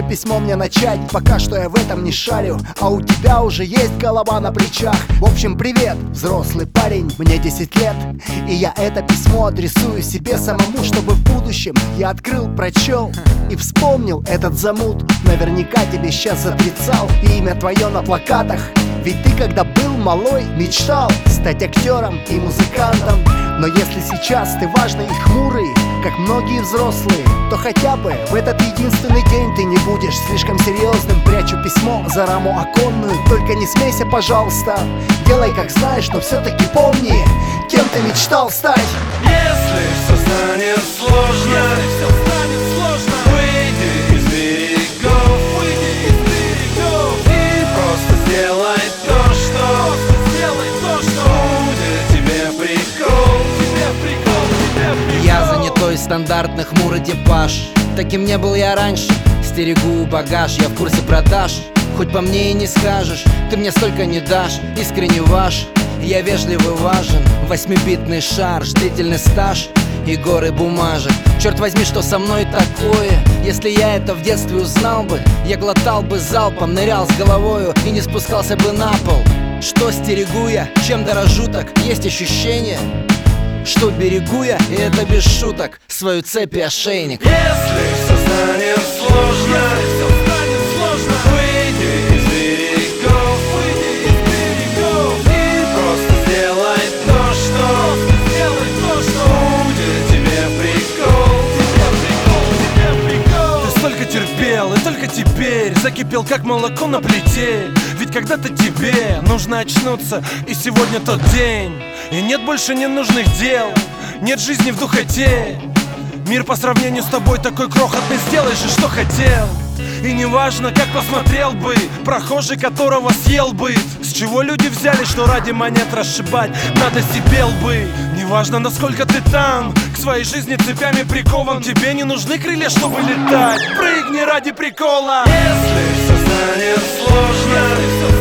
письмо мне начать? Пока что я в этом не шарю, а у тебя уже есть голова на плечах. В общем, привет, взрослый парень, мне 10 лет, и я это письмо адресую себе самому, чтобы в будущем я открыл, прочел и вспомнил этот замут. Наверняка тебе сейчас затрицал и имя твое на плакатах. Ведь ты, когда был малой, мечтал стать актером и музыкантом. Но если сейчас ты важный и хмурый, как многие взрослые, то хотя бы в этот единственный день ты не будешь слишком серьезным. Прячу письмо за раму оконную, только не смейся, пожалуйста. Делай как знаешь, но все-таки помни, кем ты мечтал стать. Если все станет сложно, выйди из берегов, и просто сделай то, что будет тебе прикол. Я занятой, стандартный, хмурый типаж. Таким не был я раньше. Стерегу багаж, я в курсе продаж. Хоть по мне и не скажешь, ты мне столько не дашь. Искренне ваш, я вежливый, важен. 8-битный шар, длительный стаж и горы бумажек. Черт возьми, что со мной такое? Если я это в детстве узнал бы, я глотал бы залпом, нырял с головою и не спускался бы на пол. Что стерегу я, чем дорожу так? Есть ощущение, что берегу я, и это без шуток, свою цепь и ошейник. Если все станет сложно, выйди из берегов, и просто сделай то, что будет тебе прикол. Ты столько терпел, и только теперь закипел, как молоко на плите. Ведь когда-то тебе нужно очнуться, и сегодня тот день. И нет больше ненужных дел, нет жизни в духоте. Мир по сравнению с тобой такой крохотный, сделаешь и что хотел. И неважно, как посмотрел бы прохожий, которого съел бы. С чего люди взяли, что ради монет расшибать надо себе лбы. Неважно, насколько ты там, к своей жизни цепями прикован. Тебе не нужны крылья, чтобы летать. Прыгни ради прикола. Если все станет сложно,